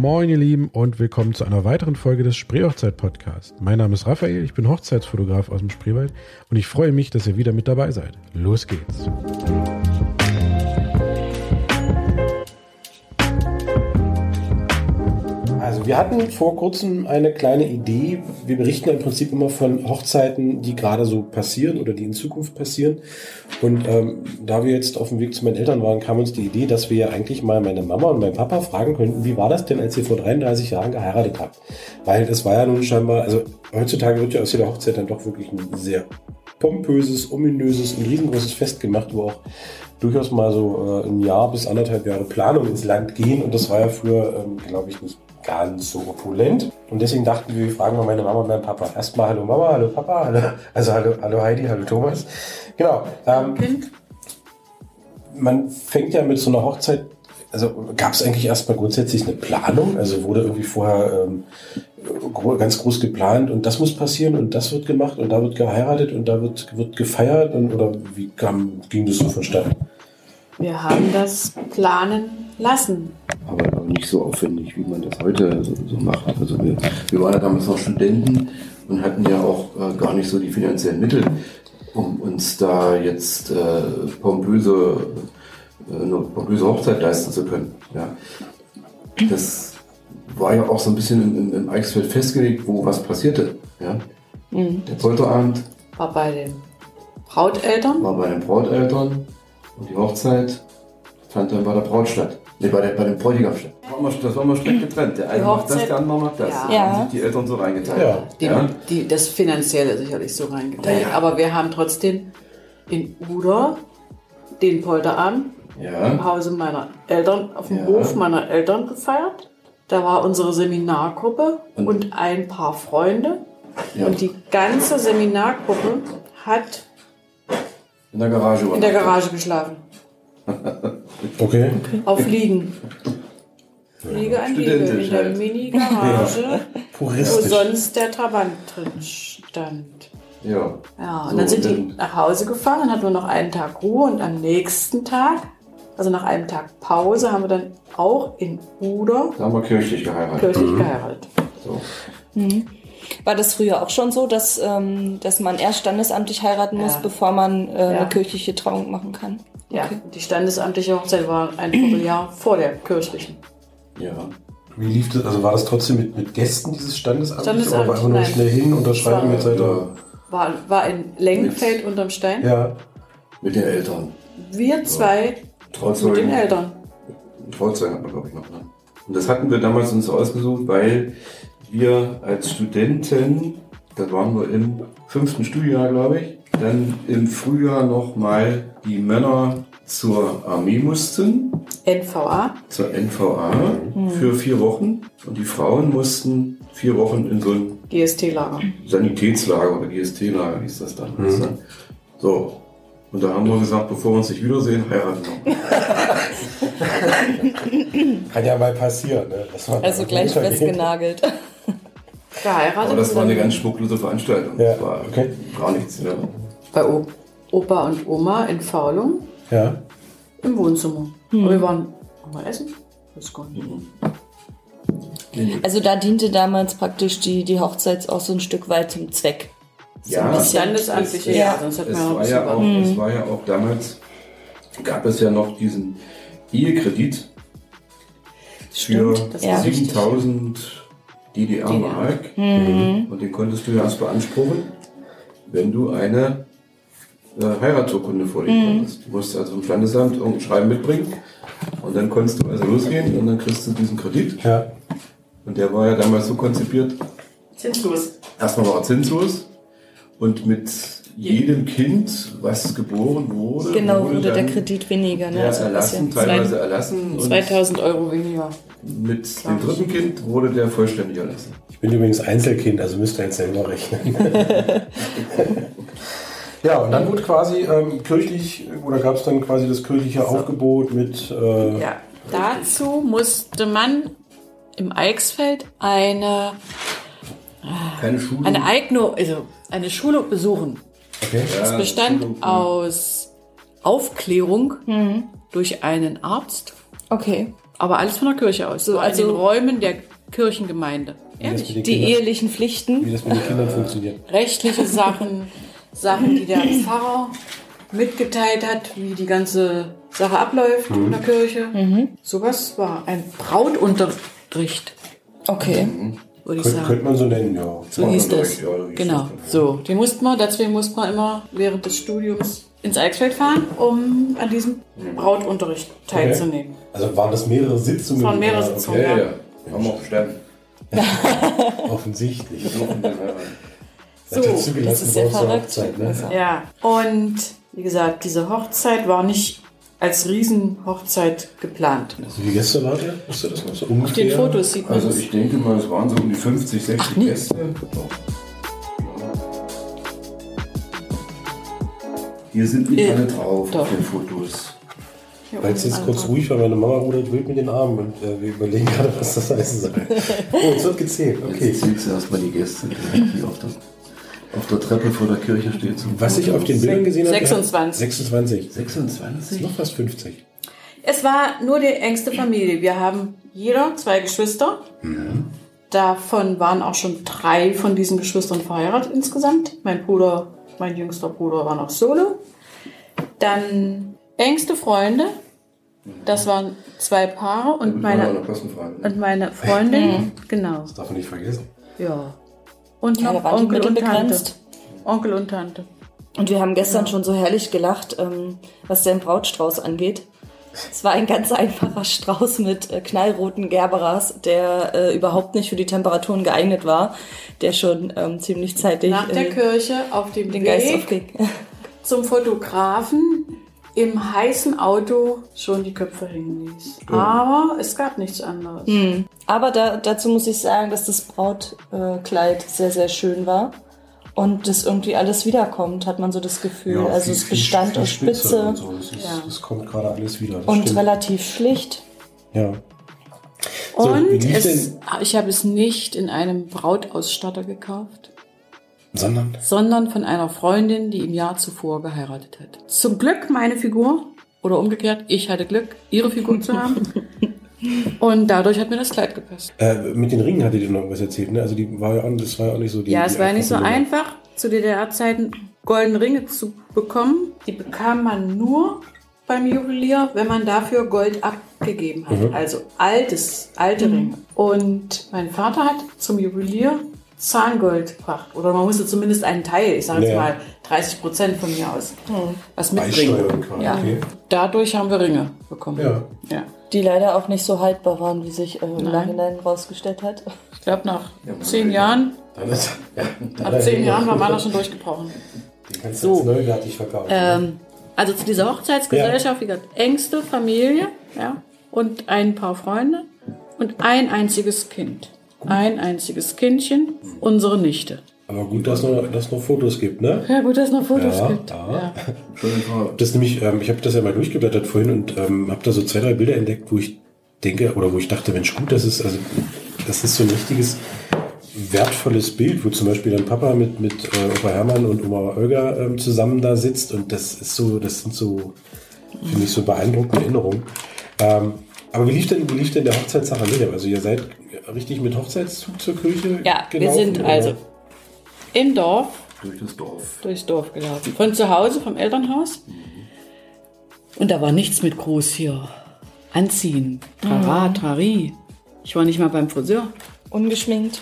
Moin ihr Lieben und willkommen zu einer weiteren Folge des Spreehochzeit-Podcasts. Mein Name ist Raphael, ich bin Hochzeitsfotograf aus dem Spreewald und ich freue mich, dass ihr wieder mit dabei seid. Los geht's! Also wir hatten vor kurzem eine kleine Idee. Wir berichten im Prinzip immer von Hochzeiten, die gerade so passieren oder die in Zukunft passieren. Und da wir jetzt auf dem Weg zu meinen Eltern waren, kam uns die Idee, dass wir ja eigentlich mal meine Mama und meinen Papa fragen könnten, wie war das denn, als ihr vor 33 Jahren geheiratet habt? Weil das war ja nun scheinbar, also heutzutage wird ja aus jeder Hochzeit dann doch wirklich ein sehr pompöses, ominöses und riesengroßes Fest gemacht, wo auch durchaus mal so ein Jahr bis 1,5 Jahre Planung ins Land gehen. Und das war ja früher, glaube ich, nicht ganz so opulent. Und deswegen dachten wir fragen mal meine Mama und meinen Papa. Erstmal hallo Mama, hallo Papa, hallo Heidi, hallo Thomas. Genau. Man fängt ja mit so einer Hochzeit, also gab es eigentlich erstmal grundsätzlich eine Planung? Also wurde irgendwie vorher ganz groß geplant und das muss passieren und das wird gemacht und da wird geheiratet und da wird gefeiert oder wie ging das so vonstatten? Wir haben das planen lassen. Aber nicht so aufwendig, wie man das heute so macht. Also wir waren ja damals noch Studenten und hatten ja auch gar nicht so die finanziellen Mittel, um uns da jetzt eine pompöse Hochzeit leisten zu können. Ja. Das war ja auch so ein bisschen im Eichsfeld festgelegt, wo was passierte. Ja. Der Polterabend war bei den Brauteltern. Und die Hochzeit fand dann bei der Braut statt. Nee, bei dem Bräutigam statt. Das war mal strikt getrennt. Der eine macht das, der andere macht das. Ja. Da haben sich die Eltern so reingeteilt. Ja. Das Finanzielle sicherlich so reingeteilt. Ja. Aber wir haben trotzdem in Uder den Polterabend im Hause meiner Eltern, auf dem Hof meiner Eltern gefeiert. Da war unsere Seminargruppe und ein paar Freunde. Ja. Und die ganze Seminargruppe hat in der Garage geschlafen. Okay. Auf Liegen. Liege an Liege in der Mini-Garage, wo sonst der Trabant drin stand. Ja. Ja, und dann sind die nach Hause gefahren, dann hatten wir noch einen Tag Ruhe und am nächsten Tag, also nach einem Tag Pause, haben wir dann auch in Uder. Da haben wir kirchlich geheiratet. So. Mhm. War das früher auch schon so, dass man erst standesamtlich heiraten muss, bevor man eine kirchliche Trauung machen kann? Ja, okay. Die standesamtliche Hochzeit war ein Vierteljahr vor der kirchlichen. Ja. Wie lief das? Also war das trotzdem mit Gästen, dieses Standesamt? Oder war einfach nur schnell hin, unterschreiben mit Seite? War in Lengenfeld unterm Stein. Ja. Mit den Eltern. Wir zwei mit den Eltern. Trauzeugen hatten wir, glaube ich, noch. Ne? Und das hatten wir damals uns ausgesucht, weil wir als Studenten, da waren wir im 5. Studienjahr, glaube ich, dann im Frühjahr nochmal die Männer zur Armee mussten. NVA. Zur NVA für 4 Wochen. Und die Frauen mussten 4 Wochen in so ein GST-Lager. Sanitätslager oder GST-Lager hieß das dann. So. Und da haben wir gesagt, bevor wir uns nicht wiedersehen, heiraten wir. Kann ja mal passieren. Ne? Also gleich festgenagelt. Geheiratet. Aber das war eine ganz schmucklose Veranstaltung. Ja. Das war gar nichts. Ja. Bei Opa und Oma in Faulung. Ja. Im Wohnzimmer. Aber wir waren mal essen. Das gar nicht. Also da diente damals praktisch die Hochzeit auch so ein Stück weit zum Zweck. Ja, standesamtliche, sonst hat man es war ja auch damals, gab es ja noch diesen Ehekredit für 7.000 DDR-Mark. Und den konntest du ja erst beanspruchen, wenn du eine Heiratsurkunde vorlegen konntest. Du musst also im Standesamt irgendein Schreiben mitbringen und dann konntest du also losgehen und dann kriegst du diesen Kredit. Ja. Und der war ja damals so konzipiert. Zinslos. Erstmal war er zinslos. Und mit jedem Kind, was geboren wurde, wurde der Kredit weniger. Ne? Teilweise erlassen. 2.000 Euro weniger. Mit dem 3. Kind wurde der vollständig erlassen. Ich bin übrigens Einzelkind, also müsst ihr jetzt selber rechnen. Ja, und dann wurde quasi kirchlich, oder gab es dann quasi das kirchliche Aufgebot mit... dazu musste man im Eichsfeld eine Schulung besuchen. Okay. Es bestand aus Aufklärung durch einen Arzt. Okay. Aber alles von der Kirche aus. So, also in den Räumen der Kirchengemeinde. Die ehelichen Pflichten. Wie das mit den Kindern funktioniert. Rechtliche Sachen, die der Pfarrer mitgeteilt hat, wie die ganze Sache abläuft in der Kirche. Sowas war ein Brautunterricht. Okay. Würde ich sagen. Könnte man so nennen, ja. So hieß das. Genau. So, deswegen musste man immer während des Studiums ins Eichsfeld fahren, um an diesem Brautunterricht teilzunehmen. Also waren das mehrere Sitzungen? Von mehrere Sitzungen, ja. Haben wir auch bestanden. Offensichtlich. So, das ist ja verrückt. Hochzeit, ne? Ja, und wie gesagt, diese Hochzeit war nicht als Riesenhochzeit geplant. Also wie Gäste wart ihr? Ist das noch so Auf ungefähr? den Fotos sieht man Also das. ich denke mal, es waren so um die 50, 60 Gäste. Hier sind nicht alle drauf auf den Fotos. Weil es jetzt kurz ruhig war, meine Mama rudert wild mit den Armen und wir überlegen gerade, was das heißen soll. Oh, jetzt wird gezählt, okay. Jetzt zählst du erstmal die Gäste, die auf der Treppe vor der Kirche stehen. Was ich auf den Bildern gesehen habe... 26. 26. 26? Noch fast 50. Es war nur die engste Familie. Wir haben jeder 2 Geschwister. Davon waren auch schon 3 von diesen Geschwistern verheiratet insgesamt. Mein jüngster Bruder war noch solo. Dann engste Freunde. Das waren 2 Paare und meine Freundin. Genau. Das darf man nicht vergessen. Ja. Und noch Onkel und Tante. Onkel und Tante. Und wir haben gestern schon so herrlich gelacht, was den Brautstrauß angeht. Es war ein ganz einfacher Strauß mit knallroten Gerberas, der überhaupt nicht für die Temperaturen geeignet war, der schon ziemlich zeitig nach der Kirche auf dem den Weg Geist aufging. Zum Fotografen im heißen Auto schon die Köpfe hängen ließ. Aber es gab nichts anderes. Aber dazu muss ich sagen, dass das Brautkleid sehr, sehr schön war. Und das irgendwie alles wiederkommt, hat man so das Gefühl. Ja, also es bestand aus Spitze und so. Das kommt gerade alles wieder. Das und stimmt. relativ schlicht. Ja. So, und ich habe es nicht in einem Brautausstatter gekauft. Sondern von einer Freundin, die im Jahr zuvor geheiratet hat. Zum Glück meine Figur, oder umgekehrt, ich hatte Glück, ihre Figur zu haben. Und dadurch hat mir das Kleid gepasst. Mit den Ringen hattet ihr noch was erzählt, ne? Also das war ja auch nicht so... Es war ja nicht so einfach, zu DDR-Zeiten goldene Ringe zu bekommen. Die bekam man nur beim Juwelier, wenn man dafür Gold abgegeben hat. Also alte Ringe. Und mein Vater hat zum Juwelier Zahngold gebracht. Oder man musste zumindest einen Teil, ich sage jetzt mal 30% von mir aus, was mitbringen. Ja. Okay. Dadurch haben wir Ringe bekommen. Ja. Die leider auch nicht so haltbar waren, wie sich im Nachhinein rausgestellt hat. Ich glaube, nach 10 Jahren, ab 10 Jahren war meiner schon durchgebrochen. Den kannst du jetzt neuwertig verkaufen. Also zu dieser Hochzeitsgesellschaft, wie gesagt, engste Familie, und ein paar Freunde und ein einziges Kind. Ein einziges Kindchen, unsere Nichte. Aber gut, dass es noch Fotos gibt, ne? Ja, gut, dass es noch Fotos gibt. Ja. Das nämlich, ich habe das ja mal durchgeblättert vorhin und habe da so 2, 3 Bilder entdeckt, wo ich denke, oder wo ich dachte, Mensch, gut, das ist so ein richtiges wertvolles Bild, wo zum Beispiel dann Papa mit Opa Hermann und Oma Olga zusammen da sitzt und das sind so, finde ich, so beeindruckende Erinnerungen. Aber wie lief denn der Hochzeitssache nicht? Also ihr seid richtig mit Hochzeitszug zur Kirche gelaufen? Wir sind also im Dorf. Durchs Dorf gelaufen. Von zu Hause, vom Elternhaus. Und da war nichts mit groß hier. Anziehen. Trari. Ich war nicht mal beim Friseur. Ungeschminkt.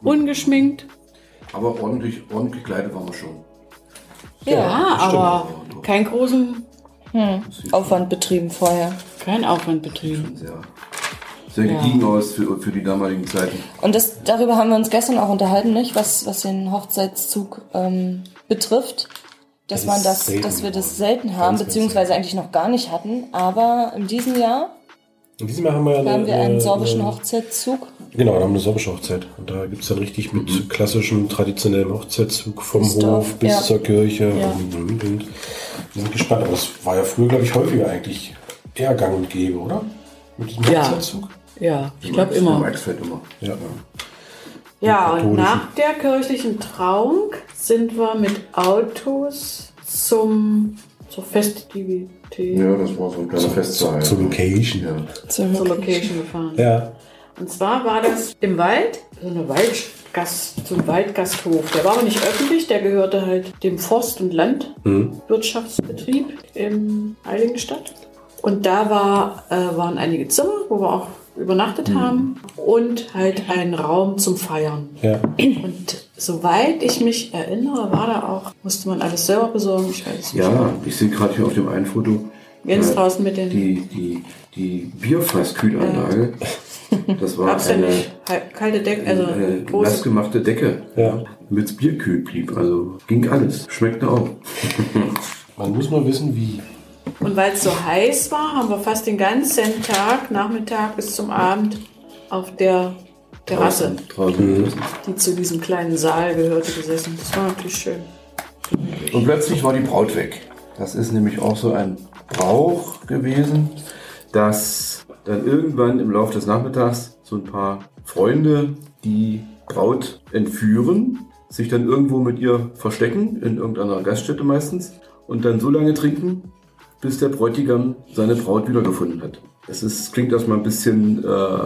Aber ordentlich gekleidet waren wir schon. Ja, aber keinen großen Aufwand betrieben vorher. Kein Aufwand betrieben. Sehr gediegen aus für die damaligen Zeiten. Und darüber haben wir uns gestern auch unterhalten, nicht? Was den Hochzeitszug betrifft. Dass wir das selten haben, beziehungsweise eigentlich noch gar nicht hatten. Aber in diesem Jahr haben wir einen sorbischen Hochzeitszug. Genau, da haben wir eine sorbische Hochzeit. Und da gibt es dann richtig mit klassischem, traditionellem Hochzeitszug vom Hof bis zur Kirche. Ja. Und wir sind gespannt. Aber das war ja früher, glaube ich, häufiger eigentlich eher gang und gäbe, oder? Mit diesem Hochzeitszug? Ja, ich glaube immer. Ja, und nach der kirchlichen Trauung sind wir mit Autos zum zur Festivität. Ja, das war so ein kleiner Festsaal. Zur Location. Ja. Zur Location gefahren. Ja. Und zwar war das im Wald, so ein Waldgasthof. Der war aber nicht öffentlich, der gehörte halt dem Forst- und Landwirtschaftsbetrieb in Heiligenstadt. Und da waren einige Zimmer, wo wir auch übernachtet haben und halt ein Raum zum Feiern. Ja. Und soweit ich mich erinnere, war da auch, musste man alles selber besorgen. Ich weiß nicht. Ja, ich sehe gerade hier auf dem einen Foto Ganz draußen mit den... die Bierfasskühlanlage. Das war Gab's ja eine nicht. Kalte Decke, also große. nassgemachte Decke. Ja. Mit Bierkühl blieb. Also ging alles. Schmeckte auch. Man muss nur wissen, wie. Und weil es so heiß war, haben wir fast den ganzen Tag, Nachmittag bis zum Abend auf der Terrasse, Draußen. die zu diesem kleinen Saal gehörte, gesessen. Das war natürlich schön. Und plötzlich war die Braut weg. Das ist nämlich auch so ein Brauch gewesen, dass dann irgendwann im Laufe des Nachmittags so ein paar Freunde die Braut entführen, sich dann irgendwo mit ihr verstecken, in irgendeiner Gaststätte meistens, und dann so lange trinken, bis der Bräutigam seine Braut wiedergefunden hat. Klingt erstmal ein bisschen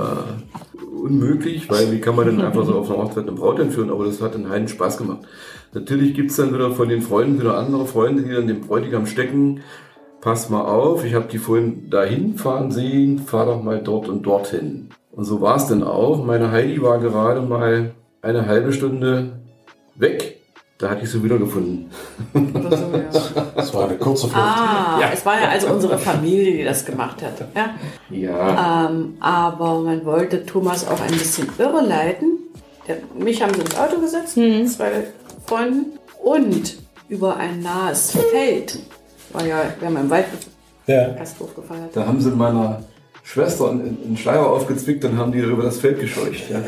unmöglich, weil wie kann man denn einfach so auf einer Hochzeit eine Braut entführen, aber das hat einen Spaß gemacht. Natürlich gibt es dann wieder von den Freunden wieder andere Freunde, die dann den Bräutigam stecken. Pass mal auf, ich habe die vorhin dahin fahren sehen, fahr doch mal dort und dorthin. Und so war es dann auch. Meine Heidi war gerade mal eine halbe Stunde weg. Da hatte ich sie wiedergefunden. Oder so, ja. Das war eine kurze Flucht. Es war ja also unsere Familie, die das gemacht hat. Ja? Ja. Aber man wollte Thomas auch ein bisschen irreleiten. Mich haben sie ins Auto gesetzt, 2 Freunden, und über ein nahes Feld. Wir haben im Wald Gasthof gefeiert. Da haben sie meiner Schwester einen Schleier aufgezwickt und haben die über das Feld gescheucht. Ja.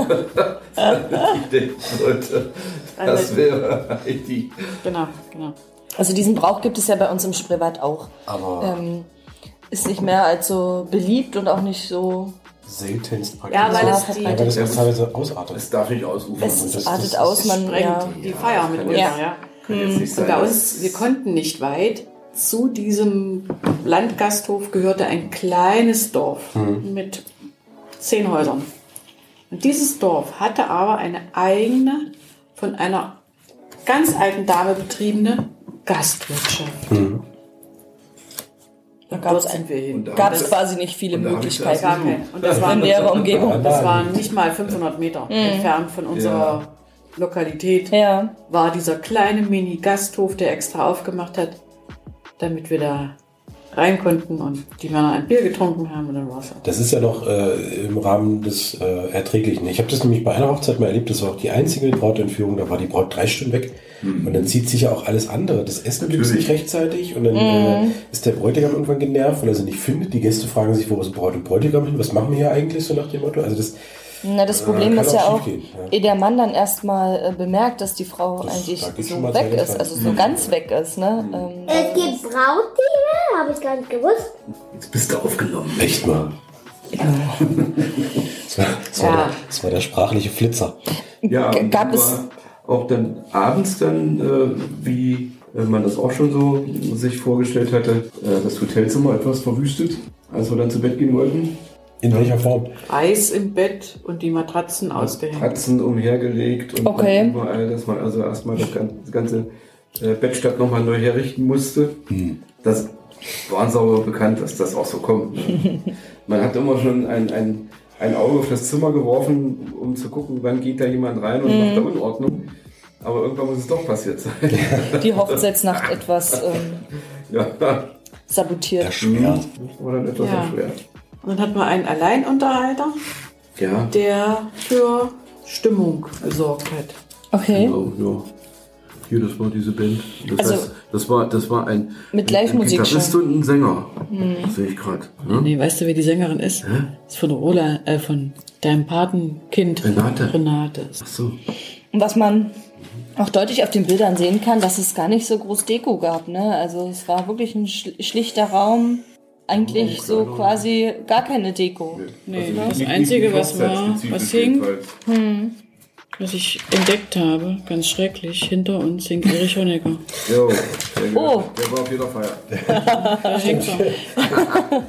Ich denke, Leute, das wäre Heidi. Genau. Also diesen Brauch gibt es ja bei uns im Spreewald auch. Aber ist nicht mehr als so beliebt und auch nicht so... seltenst praktisch. Ja, weil das teilweise ausartet. Es darf nicht ausufern. Es artet aus, man... sprengt die Feier mit Ja. Kann jetzt nicht sein, Und bei uns, wir konnten nicht weit. Zu diesem Landgasthof gehörte ein kleines Dorf mit 10 Häusern. Und dieses Dorf hatte aber eine eigene, von einer ganz alten Dame betriebene Gastwirtschaft. Da sind wir hin. Gab es quasi nicht viele Möglichkeiten. Gar keine. Und das war in der Umgebung. Das waren nicht mal 500 Meter entfernt von unserer Lokalität. Ja. War dieser kleine Mini-Gasthof, der extra aufgemacht hat, damit wir da rein konnten und die Männer ein Bier getrunken haben und dann war es. Das ist ja noch im Rahmen des Erträglichen. Ich habe das nämlich bei einer Hochzeit mal erlebt, das war auch die einzige Brautentführung, da war die Braut 3 Stunden weg. Und dann zieht sich ja auch alles andere. Das Essen gibt es nicht rechtzeitig und dann ist der Bräutigam irgendwann genervt, weil er sie nicht findet. Die Gäste fragen sich, wo ist Braut und Bräutigam hin? Was machen wir hier eigentlich, so nach dem Motto? Also das Problem ist ja auch, ehe der Mann dann erstmal bemerkt, dass die Frau eigentlich so weg ist, also so ganz weg ist. Ne? Es gibt Brautdiebe, habe ich gar nicht gewusst. Jetzt bist du aufgenommen. Echt mal. Das war der sprachliche Flitzer. Ja, Gab es auch dann abends wie man das auch schon so sich vorgestellt hatte, das Hotelzimmer etwas verwüstet, als wir dann zu Bett gehen wollten. In welcher Form? Eis im Bett und die Matratzen ausgehängt. Matratzen umhergelegt und Okay. überall, dass man also erstmal das ganze Bettstatt nochmal neu herrichten musste. Das war uns aber bekannt, dass das auch so kommt. Ne? Man hat immer schon ein Auge auf das Zimmer geworfen, um zu gucken, wann geht da jemand rein und macht da Unordnung. Aber irgendwann muss es doch passiert sein. die Hochzeitsnacht etwas sabotiert. Erschwert. Oder dann etwas erschwert. Und dann hatten wir einen Alleinunterhalter, Ja. der für Stimmung gesorgt hat. Okay. Genau, ja. Hier, das war diese Band. Also, das war ein mit Live-Musik Gitarrist schon. und ein Sänger. Sehe ich gerade. Ne? Nee, weißt du, wer die Sängerin ist? Das ist von von deinem Patenkind. Renate. Ach so. Und was man auch deutlich auf den Bildern sehen kann, dass es gar nicht so groß Deko gab. Ne? Also es war wirklich ein schlichter Raum. Eigentlich so quasi gar keine Deko. Nee, das Einzige, was hing, Was ich entdeckt habe, ganz schrecklich, hinter uns singt Erich Honecker. Jo, der war auf jeder Feier. Da hängt er.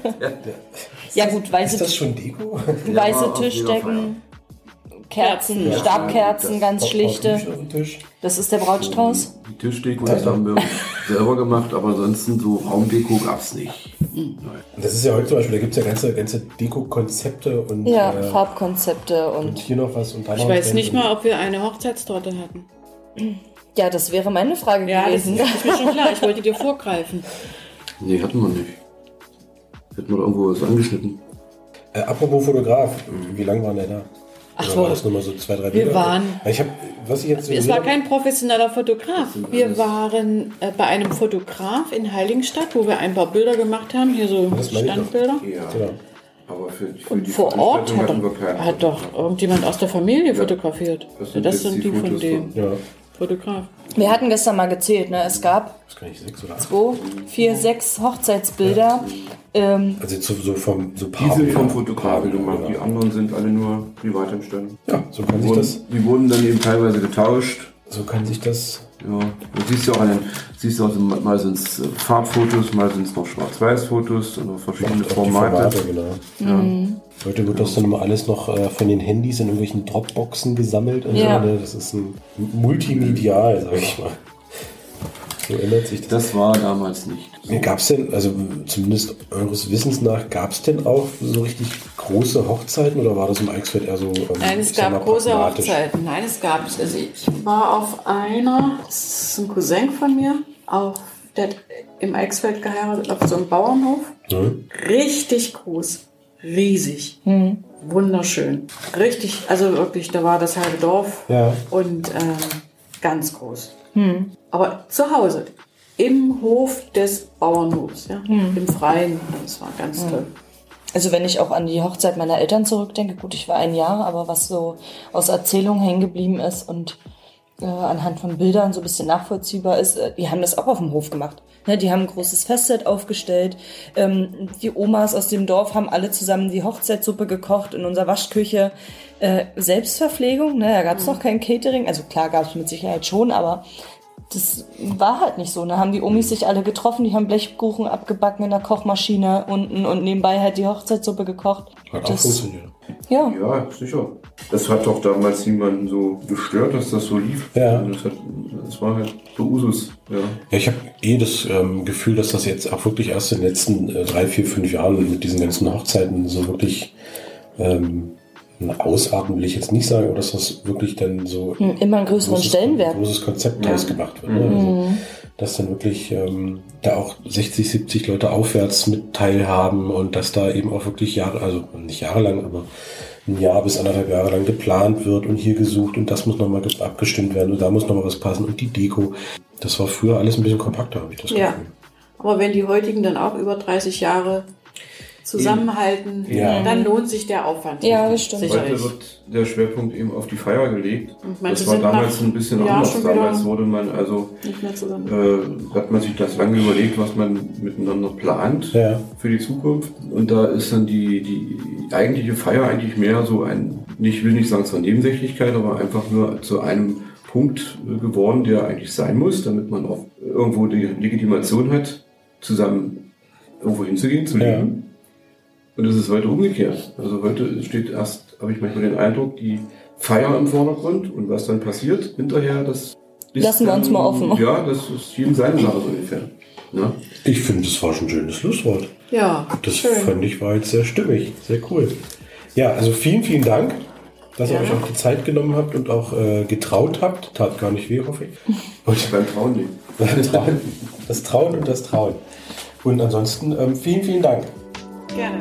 Ja gut, Ist das schon Deko? weiße Tischdecken, Kerzen, Stabkerzen, ganz schlichte. Auf dem Tisch. Das ist der Brautstrauß. Die Tischdeko, das haben wir selber gemacht, aber ansonsten so Raumdeko gab's nicht. Das ist ja heute zum Beispiel, da gibt es ja ganze Deko-Konzepte und Farbkonzepte und hier noch was. Und da Ich weiß nicht mal, ob wir eine Hochzeitstorte hatten. Ja, das wäre meine Frage gewesen. Das ist mir schon klar. Ich wollte dir vorgreifen. Nee, hatten wir nicht. Hätten wir da irgendwo was angeschnitten. Apropos Fotograf, wie lange waren der da? Ach Oder so. war das nur mal so 2-3 Wir Bilder? waren... Es war kein professioneller Fotograf. Wir waren bei einem Fotograf in Heiligenstadt, wo wir ein paar Bilder gemacht haben. Hier so Standbilder. Ja. Genau. Aber für Und die vor Ort Veranstaltung hatten wir keinen hat doch Fotograf. irgendjemand aus der Familie fotografiert. Das sind die von Fotos dem Ja, Fotograf. Wir hatten gestern mal gezählt, ne? Es gab das kann ich 6 oder 8. 2, 4, 6 Hochzeitsbilder. Also so vom so Die sind vom Fotografen gemacht, die anderen sind alle nur privat entstanden. Ja, so kann sich das. Die wurden dann eben teilweise getauscht. So kann sich das. Ja, du siehst ja auch mal sind es Farbfotos, mal sind es noch Schwarz-Weiß-Fotos und verschiedene Formate. Genau. Heute wird das dann immer alles noch von den Handys in irgendwelchen Dropboxen gesammelt. Und Ja. so, ne? Das ist ein Multimedial, sag ich mal. So ändert sich das. Das war damals nicht. Gab es denn, also zumindest eures Wissens nach, gab es denn auch so richtig große Hochzeiten oder war das im Eichsfeld eher so? Nein, es ich sag mal, gab große pragmatisch? Hochzeiten. Nein, es gab es. Also ich war auf einer, das ist ein Cousin von mir, der hat im Eichsfeld geheiratet, auf so einem Bauernhof. Richtig groß. Riesig. Wunderschön. Richtig, also wirklich, da war das halbe Dorf und ganz groß. Aber zu Hause, im Hof des Bauernhofs, im Freien. Das war ganz toll. Also wenn ich auch an die Hochzeit meiner Eltern zurückdenke, gut, ich war 1 Jahr, aber was so aus Erzählungen hängen geblieben ist und anhand von Bildern so ein bisschen nachvollziehbar ist, die haben das auch auf dem Hof gemacht. Ne, die haben ein großes Festzelt aufgestellt. Die Omas aus dem Dorf haben alle zusammen die Hochzeitssuppe gekocht in unserer Waschküche. Selbstverpflegung, ne, da gab es noch kein Catering. Also klar gab es mit Sicherheit schon, aber das war halt nicht so. Da haben die Omis sich alle getroffen, die haben Blechkuchen abgebacken in der Kochmaschine unten und nebenbei halt die Hochzeitssuppe gekocht. Hat auch funktioniert. Ja. Ja, sicher. Das hat doch damals niemanden so gestört, dass das so lief. Ja. Das war halt so Usus. Ja, Ja, ich habe das Gefühl, dass das jetzt auch wirklich erst in den letzten 3, 4, 5 Jahren mit diesen ganzen Hochzeiten so wirklich ausarten will ich jetzt nicht sagen, aber dass das wirklich dann so Immer einen größeren Stellenwert. ein großes Konzept draus gemacht wird. Ne? Also, dass dann wirklich da auch 60, 70 Leute aufwärts mit teilhaben und dass da eben auch wirklich also nicht jahrelang, aber 1 Jahr bis 1,5 Jahre lang geplant wird und hier gesucht und das muss nochmal abgestimmt werden und da muss nochmal was passen und die Deko. Das war früher alles ein bisschen kompakter, habe ich das Gefühl. Ja, aber wenn die heutigen dann auch über 30 Jahre zusammenhalten, dann lohnt sich der Aufwand. Ja, das stimmt. Sicherlich. heute wird der Schwerpunkt eben auf die Feier gelegt. manche Das war sind damals nach ein bisschen Jahren anders. schon wieder Damals wurde man nicht mehr zusammen. hat man sich das lange überlegt, was man miteinander plant für die Zukunft. Und da ist dann die eigentliche Feier eigentlich mehr so ich will nicht sagen zur Nebensächlichkeit, aber einfach nur zu einem Punkt geworden, der eigentlich sein muss, damit man auch irgendwo die Legitimation hat, zusammen irgendwo hinzugehen, zu leben. Und das ist heute umgekehrt. Also heute steht erst, habe ich manchmal den Eindruck, die Feier im Vordergrund und was dann passiert hinterher, das ist Lassen wir uns mal offen. Ja, das ist jedem seine Sache so ungefähr. Ja? Ich finde, das war schon ein schönes Schlusswort. Ja, Das schön. fand ich war jetzt sehr stimmig, sehr cool. Ja, also vielen, vielen Dank, dass ihr euch auch die Zeit genommen habt und auch getraut habt. Tat gar nicht weh, hoffe ich. Und Beim Trauen nicht. das Trauen und das Trauen. Und ansonsten vielen, vielen Dank. Gerne.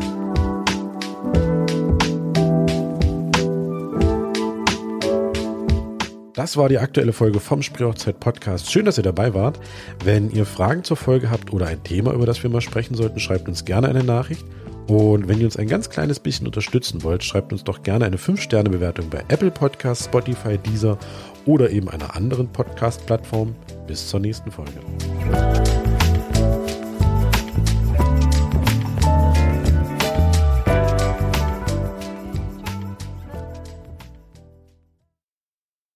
Das war die aktuelle Folge vom Spreehochzeit Podcast. Schön, dass ihr dabei wart. Wenn ihr Fragen zur Folge habt oder ein Thema, über das wir mal sprechen sollten, schreibt uns gerne eine Nachricht. Und wenn ihr uns ein ganz kleines bisschen unterstützen wollt, schreibt uns doch gerne eine 5-Sterne-Bewertung bei Apple Podcasts, Spotify, Deezer oder eben einer anderen Podcast-Plattform. Bis zur nächsten Folge.